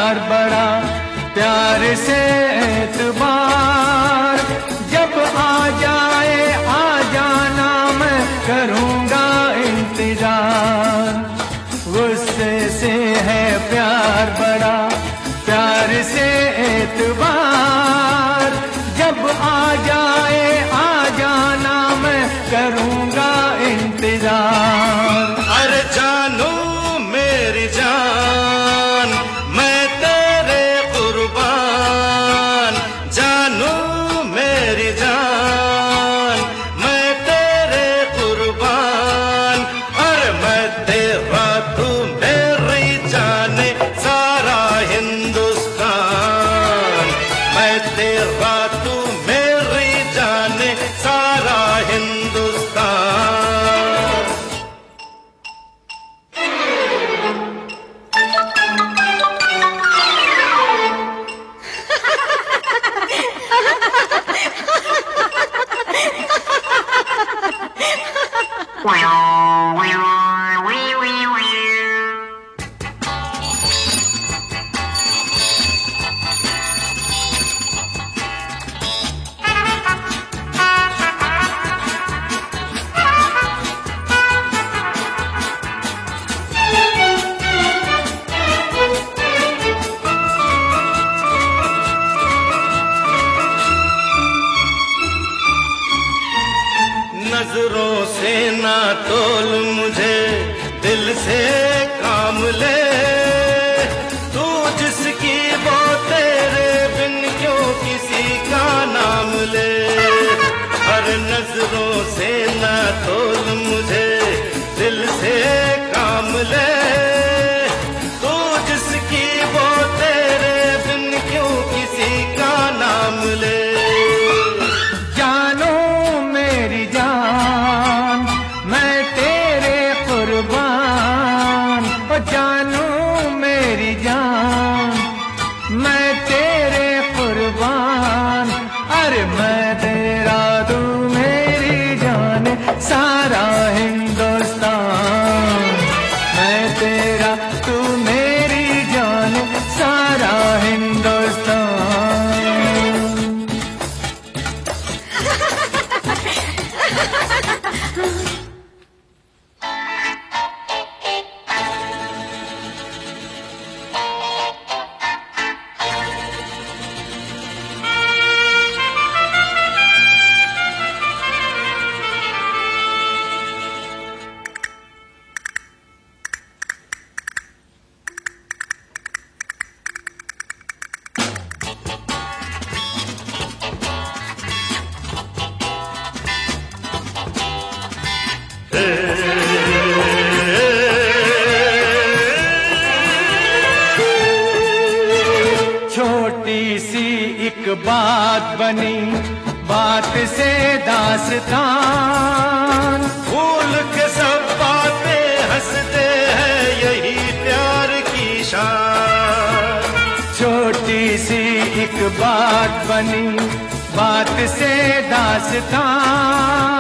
प्यार बड़ा, प्यार से एतबार। जब आ जाए आ जाना, मैं करूँगा इंतजार। गुस्से से है प्यार बड़ा, प्यार से एतबार। जब आ जाए आ जाना, मैं करूँगा इंतजार। अरे जानू मेरी जान, मैं तेरे कुर्बान। जानू मेरी जान, मैं तेरे कुर्बान। अरे मैं तेरा तू मेरी जाने सारा हिंदुस्तान। मैं तेरा तू मेरी जाने सारा हिंदुस्तान। नजरों से ना तोल मुझे, दिल से काम ले। तू जिसकी वो तेरे बिन क्यों किसी का नाम ले। हर नजरों से ना तोल मुझे, दिल से काम ले। तू जिसकी वो तेरे बिन क्यों किसी का नाम ले। जानो मेरी जान, मैं तेरे कुर्बान। ओ जानू मेरी जान, मैं तेरे कुर्बान। अरे मैं तेरा तू मेरी जान सारा हिंदुस्तान। मैं तेरा तू मेरी जान सारा हिंदुस्तान। छोटी सी एक बात बनी, बात से दास्तान। भूल के सब बातें हंसते हैं, यही प्यार की शान। छोटी सी एक बात बनी, बात से दास्तान।